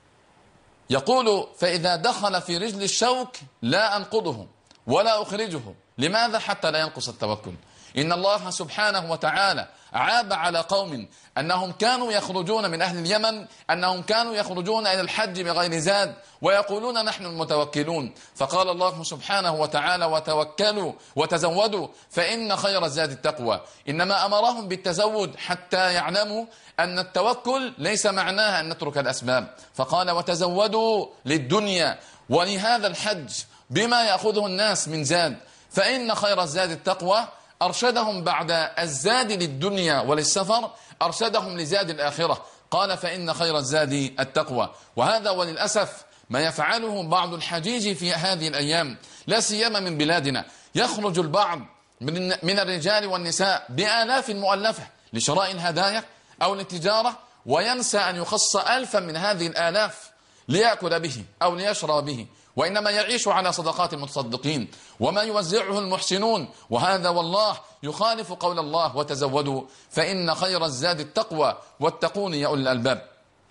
يقول: فإذا دخل في رجل الشوك لا أنقضه ولا أخرجه. لماذا؟ حتى لا ينقص التوكل. إن الله سبحانه وتعالى عاب على قوم أنهم كانوا يخرجون من أهل اليمن، أنهم كانوا يخرجون إلى الحج بغير زاد ويقولون نحن المتوكلون، فقال الله سبحانه وتعالى: وتوكلوا وتزودوا فإن خير الزاد التقوى. إنما أمرهم بالتزود حتى يعلموا أن التوكل ليس معناها أن نترك الأسباب، فقال: وتزودوا للدنيا ولهذا الحج بما يأخذه الناس من زاد، فإن خير الزاد التقوى. أرشدهم بعد الزاد للدنيا وللسفر أرشدهم لزاد الآخرة، قال: فإن خير الزاد التقوى. وهذا وللأسف ما يفعله بعض الحجيج في هذه الأيام، لا سيما من بلادنا. يخرج البعض من الرجال والنساء بآلاف مؤلفة لشراء الهدايا أو للتجارة، وينسى أن يخص ألفا من هذه الآلاف ليأكل به أو ليشرب به، وإنما يعيش على صدقات المتصدقين وما يوزعه المحسنون. وهذا والله يخالف قول الله: وتزودوا فإن خير الزاد التقوى واتقون يا أولي الألباب.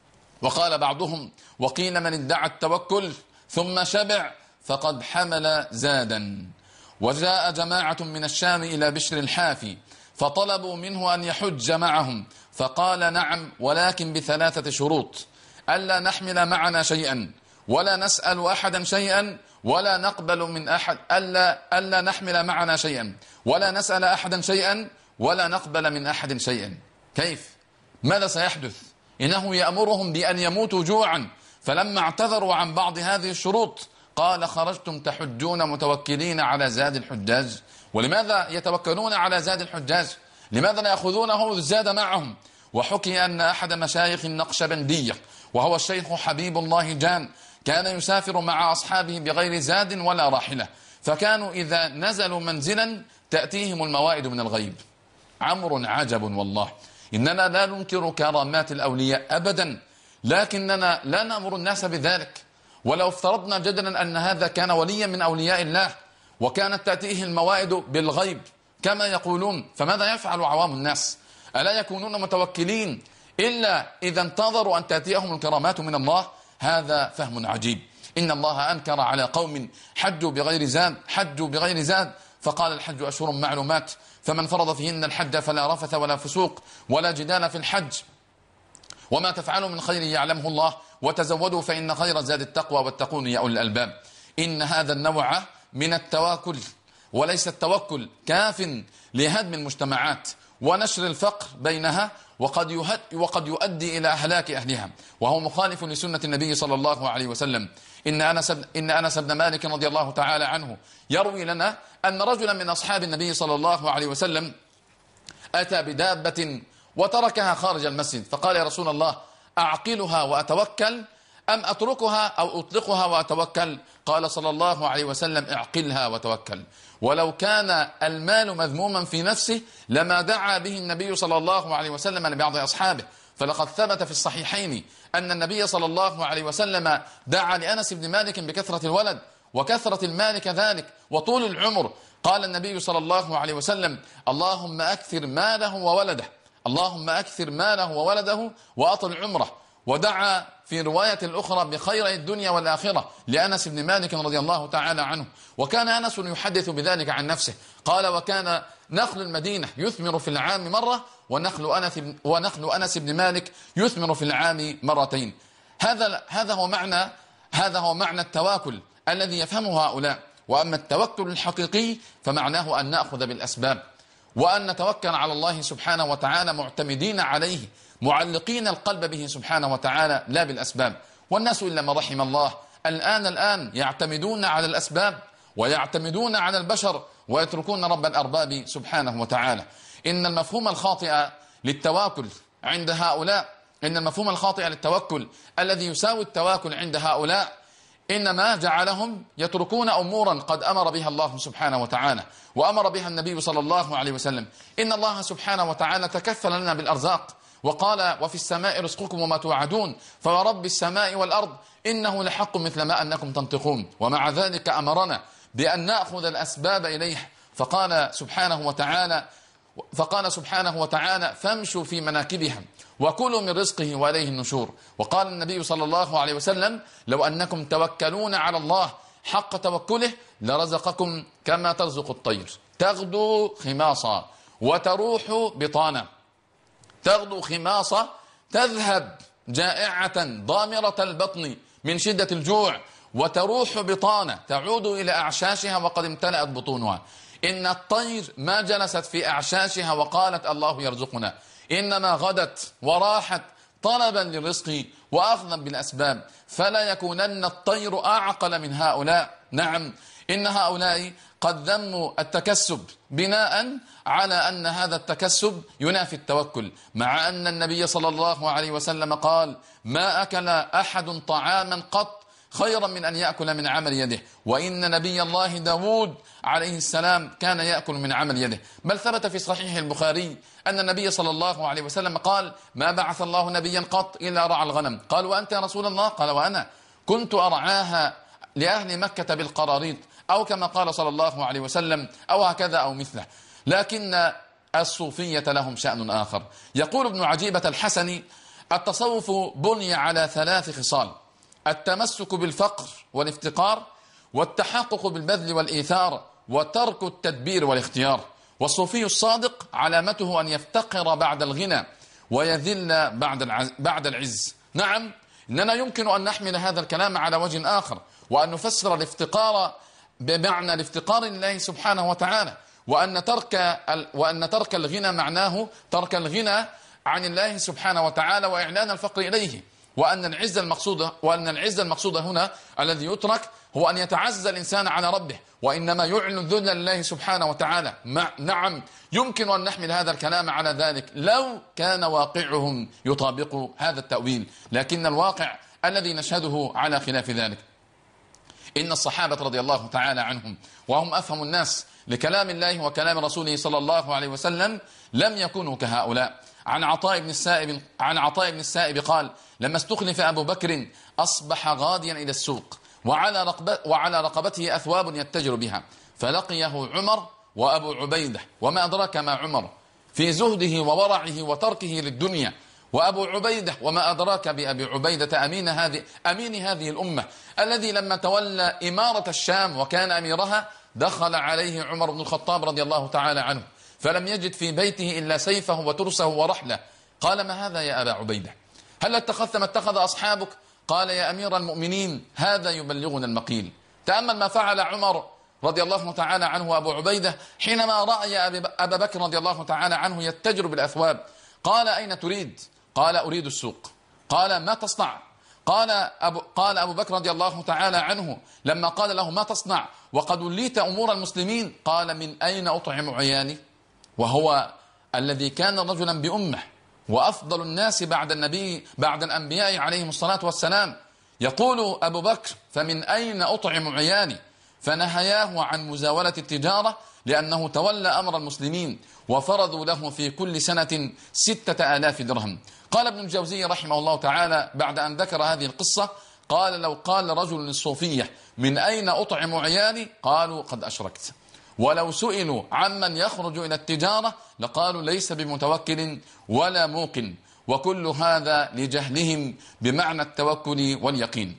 وقال بعضهم: وقيل من ادعى التوكل ثم شبع فقد حمل زادا. وجاء جماعة من الشام إلى بشر الحافي فطلبوا منه أن يحج معهم، فقال: نعم، ولكن بثلاثة شروط: ألا نحمل معنا شيئا، ولا نسأل أحدا شيئا، ولا نقبل من أحد ألا, ألا نحمل معنا شيئا، ولا نسأل أحدا شيئا، ولا نقبل من أحد شيئا. كيف؟ ماذا سيحدث؟ إنه يأمرهم بأن يموتوا جوعا. فلما اعتذروا عن بعض هذه الشروط قال: خرجتم تحجون متوكلين على زاد الحجاج. ولماذا يتوكلون على زاد الحجاج؟ لماذا لا يأخذونه الزاد معهم؟ وحكي أن أحد مشايخ النقشبندية وهو الشيخ حبيب الله جان كان يسافر مع أصحابه بغير زاد ولا راحلة، فكانوا إذا نزلوا منزلا تأتيهم الموائد من الغيب. عمر عجب والله. إننا لا ننكر كرامات الأولياء أبدا، لكننا لا نأمر الناس بذلك، ولو افترضنا جدلا أن هذا كان وليا من أولياء الله وكانت تأتيه الموائد بالغيب كما يقولون، فماذا يفعل عوام الناس؟ ألا يكونون متوكلين إلا إذا انتظروا أن تأتيهم الكرامات من الله؟ هذا فهم عجيب. إن الله أنكر على قوم حجوا بغير زاد حجوا بغير زاد فقال الحج أشهر معلومات فمن فرض فيهن الحج فلا رفث ولا فسوق ولا جدال في الحج وما تفعلوا من خير يعلمه الله وتزودوا فإن خير زاد التقوى واتقون يا أولي الألباب. إن هذا النوع من التواكل وليس التوكل كاف لهدم المجتمعات ونشر الفقر بينها وقد وقد يؤدي إلى هلاك أهلها، وهو مخالف لسنة النبي صلى الله عليه وسلم. إن أنس إن أنس بن مالك رضي الله تعالى عنه يروي لنا أن رجلا من أصحاب النبي صلى الله عليه وسلم أتى بدابة وتركها خارج المسجد، فقال يا رسول الله أعقلها وأتوكل أم أتركها أو أطلقها وأتوكل؟ قال صلى الله عليه وسلم اعقلها وتوكل. ولو كان المال مذموما في نفسه لما دعا به النبي صلى الله عليه وسلم لبعض أصحابه، فلقد ثبت في الصحيحين أن النبي صلى الله عليه وسلم دعا لأنس بن مالك بكثرة الولد وكثرة المال كذلك وطول العمر. قال النبي صلى الله عليه وسلم اللهم أكثر ماله وولده، اللهم أكثر ماله وولده وأطل عمره. ودعا في رواية الأخرى بخير الدنيا والآخرة لأنس بن مالك رضي الله تعالى عنه، وكان أنس يحدث بذلك عن نفسه. قال وكان نخل المدينة يثمر في العام مرة ونخل أنس ونخل أنس بن مالك يثمر في العام مرتين. هذا هذا هو معنى هذا هو معنى التواكل الذي يفهمه هؤلاء. وأما التوكل الحقيقي فمعناه أن نأخذ بالأسباب وأن نتوكل على الله سبحانه وتعالى معتمدين عليه معلقين القلب به سبحانه وتعالى لا بالأسباب. والناس إلا ما رحم الله الآن الآن يعتمدون على الأسباب ويعتمدون على البشر ويتركون رب الأرباب سبحانه وتعالى. إن المفهوم الخاطئ للتواكل عند هؤلاء إن المفهوم الخاطئ للتوكل الذي يساوي التواكل عند هؤلاء إنما جعلهم يتركون أمورا قد أمر بها الله سبحانه وتعالى وأمر بها النبي صلى الله عليه وسلم. إن الله سبحانه وتعالى تكفل لنا بالأرزاق وقال وفي السماء رزقكم وما توعدون فورب السماء والأرض إنه لحق مثل ما أنكم تنطقون. ومع ذلك أمرنا بأن نأخذ الأسباب إليه، فقال سبحانه وتعالى فقال سبحانه وتعالى فامشوا في مناكبها وكلوا من رزقه وإليه النشور. وقال النبي صلى الله عليه وسلم لو أنكم توكلون على الله حق توكله لرزقكم كما ترزق الطير تغدو خماصا وتروح بطانا. تغدو خماصا تذهب جائعة ضامرة البطن من شدة الجوع، وتروح بطانة تعود إلى أعشاشها وقد امتلأت بطونها. إن الطير ما جلست في أعشاشها وقالت الله يرزقنا، إنما غدت وراحت طلبا للرزق وأخذا بالأسباب. فلا يكونن الطير أعقل من هؤلاء. نعم إن هؤلاء قد ذموا التكسب بناء على أن هذا التكسب ينافي التوكل، مع أن النبي صلى الله عليه وسلم قال ما أكل أحد طعاما قط خيرا من أن يأكل من عمل يده. وإن نبي الله داود عليه السلام كان يأكل من عمل يده. بل ثبت في صحيح البخاري أن النبي صلى الله عليه وسلم قال ما بعث الله نبيا قط إلا رعى الغنم. قال وأنت يا رسول الله؟ قال وأنا كنت أرعاها لأهل مكة بالقراريط، أو كما قال صلى الله عليه وسلم أو هكذا أو مثله. لكن الصوفية لهم شأن آخر. يقول ابن عجيبة الحسني التصوف بني على ثلاث خصال: التمسك بالفقر والافتقار، والتحقق بالبذل والإيثار، وترك التدبير والاختيار. والصوفي الصادق علامته أن يفتقر بعد الغنى ويذل بعد بعد العز. نعم إننا يمكن أن نحمل هذا الكلام على وجه آخر وأن نفسر الافتقار بمعنى الافتقار لله سبحانه وتعالى، وأن ترك وأن ترك الغنى معناه ترك الغنى عن الله سبحانه وتعالى وإعلان الفقر إليه، وأن العزة المقصودة وأن العزة المقصودة هنا الذي يترك هو أن يتعزى الإنسان على ربه، وإنما يعلن الذل لله سبحانه وتعالى. نعم يمكن أن نحمل هذا الكلام على ذلك لو كان واقعهم يطابق هذا التأويل، لكن الواقع الذي نشهده على خلاف ذلك. إن الصحابة رضي الله تعالى عنهم وهم أفهم الناس لكلام الله وكلام رسوله صلى الله عليه وسلم لم يكونوا كهؤلاء. عن عطاء بن السائب عن عطاء بن السائب قال: لما استخلف أبو بكر أصبح غاديا إلى السوق وعلى رقبة وعلى رقبته أثواب يتجر بها، فلقيه عمر وأبو عبيدة، وما أدراك ما عمر في زهده وورعه وتركه للدنيا، وأبو عبيدة وما أدراك بأبي عبيدة أمين هذه أمين هذه الأمة، الذي لما تولى إمارة الشام وكان أميرها دخل عليه عمر بن الخطاب رضي الله تعالى عنه، فلم يجد في بيته إلا سيفه وترسه ورحله. قال: ما هذا يا أبا عبيدة؟ هل اتخذت ما اتخذ أصحابك؟ قال: يا أمير المؤمنين هذا يبلغنا المقيل. تأمل ما فعل عمر رضي الله تعالى عنه وأبو عبيدة حينما رأي أبا بكر رضي الله تعالى عنه يتجر بالأثواب. قال: أين تريد؟ قال: أريد السوق. قال: ما تصنع؟ قال أبو, قال أبو بكر رضي الله تعالى عنه لما قال له: ما تصنع وقد وليت أمور المسلمين؟ قال: من أين أطعم عيالي؟ وهو الذي كان رجلا بأمه وأفضل الناس بعد النبي بعد الأنبياء عليهم الصلاة والسلام. يقول أبو بكر: فمن أين أطعم عيالي؟ فنهياه عن مزاولة التجارة لأنه تولى أمر المسلمين وفرضوا له في كل سنة ستة آلاف درهم. قال ابن الجوزي رحمه الله تعالى بعد أن ذكر هذه القصة: قال: لو قال رجل للصوفية: من أين أطعم عيالي؟ قالوا: قد أشركت. ولو سئلوا عمن يخرج إلى التجارة لقالوا: ليس بمتوكل ولا موقن. وكل هذا لجهلهم بمعنى التوكل واليقين.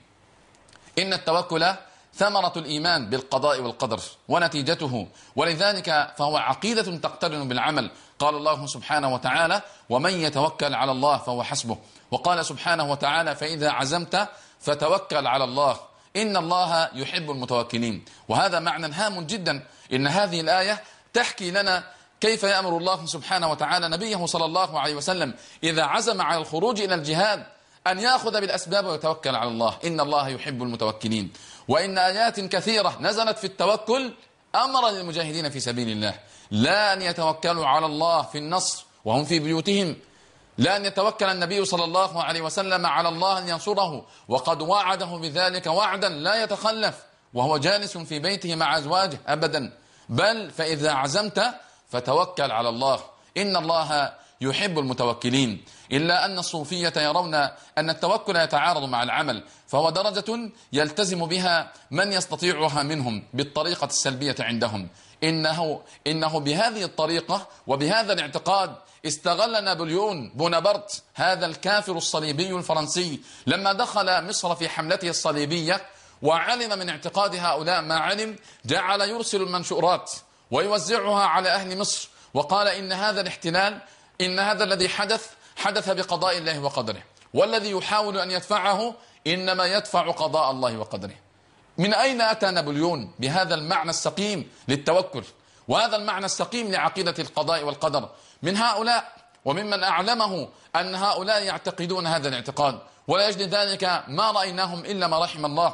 إن التوكل ثمرة الإيمان بالقضاء والقدر ونتيجته، ولذلك فهو عقيدة تقترن بالعمل. قال الله سبحانه وتعالى: ومن يتوكل على الله فهو حسبه. وقال سبحانه وتعالى: فإذا عزمت فتوكل على الله إن الله يحب المتوكلين. وهذا معنى هام جدا. إن هذه الآية تحكي لنا كيف يأمر الله سبحانه وتعالى نبيه صلى الله عليه وسلم إذا عزم على الخروج إلى الجهاد أن يأخذ بالأسباب ويتوكل على الله، إن الله يحب المتوكلين. وإن آيات كثيرة نزلت في التوكل أمر للمجاهدين في سبيل الله، لا أن يتوكلوا على الله في النصر وهم في بيوتهم، لا أن يتوكل النبي صلى الله عليه وسلم على الله أن ينصره وقد وعده بذلك وعدا لا يتخلف وهو جالس في بيته مع أزواجه أبدا، بل فإذا عزمت فتوكل على الله إن الله يحب المتوكلين. إلا أن الصوفية يرون أن التوكل يتعارض مع العمل، فهو درجة يلتزم بها من يستطيعها منهم بالطريقة السلبية عندهم. إنه, إنه بهذه الطريقة وبهذا الاعتقاد استغل نابليون بونابرت هذا الكافر الصليبي الفرنسي لما دخل مصر في حملته الصليبية وعلم من اعتقاد هؤلاء ما علم، جعل يرسل المنشورات ويوزعها على أهل مصر، وقال إن هذا الاحتلال إن هذا الذي حدث حدث بقضاء الله وقدره، والذي يحاول أن يدفعه إنما يدفع قضاء الله وقدره. من أين أتى نابليون بهذا المعنى السقيم للتوكل وهذا المعنى السقيم لعقيدة القضاء والقدر؟ من هؤلاء وممن أعلمه أن هؤلاء يعتقدون هذا الاعتقاد، ولا يجد ذلك ما رأيناهم إلا ما رحم الله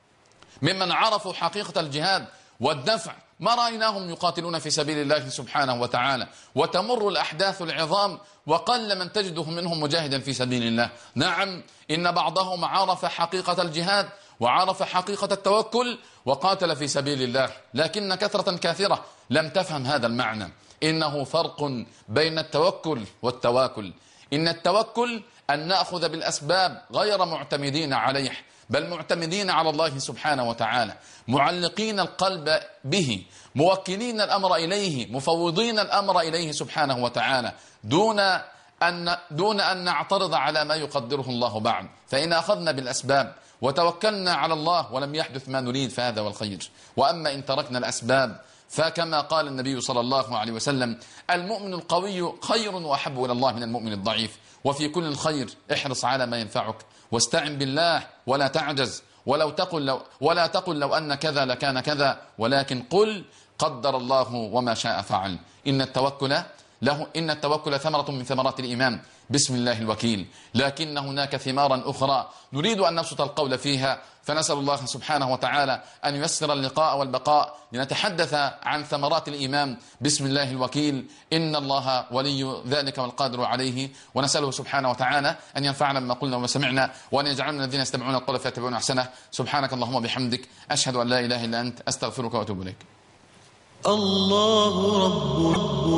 ممن عرفوا حقيقة الجهاد والدفع، ما رأيناهم يقاتلون في سبيل الله سبحانه وتعالى، وتمر الأحداث العظام وقل من تجده منهم مجاهدا في سبيل الله. نعم، إن بعضهم عرف حقيقة الجهاد وعرف حقيقة التوكل وقاتل في سبيل الله، لكن كثرة كثيرة لم تفهم هذا المعنى. إنه فرق بين التوكل والتواكل. إن التوكل أن نأخذ بالأسباب غير معتمدين عليه، بل معتمدين على الله سبحانه وتعالى، معلقين القلب به، موكلين الأمر إليه، مفوضين الأمر إليه سبحانه وتعالى، دون أن دون أن نعترض على ما يقدره الله بعد. فإن أخذنا بالأسباب وتوكلنا على الله ولم يحدث ما نريد فهذا والخير. وأما إن تركنا الأسباب فكما قال النبي صلى الله عليه وسلم: المؤمن القوي خير وأحب إلى الله من المؤمن الضعيف. وفي كل الخير احرص على ما ينفعك واستعن بالله ولا تعجز، ولو تقل لو ولا تقل لو أن كذا لكان كذا، ولكن قل قدر الله وما شاء فعل. إن التوكل له إن التوكل ثمرة من ثمرات الإيمان، بسم الله الوكيل، لكن هناك ثمارا أخرى نريد أن نبسط القول فيها، فنسأل الله سبحانه وتعالى أن ييسر اللقاء والبقاء لنتحدث عن ثمرات الإيمان. بسم الله الوكيل، إن الله ولي ذلك والقادر عليه. ونسأله سبحانه وتعالى أن ينفعنا بما قلنا وما سمعنا، وأن يجعلنا الذين يستمعون القول فيتبعون أحسنه. سبحانك اللهم وبحمدك، أشهد أن لا إله إلا أنت، أستغفرك وأتوب إليك. الله رب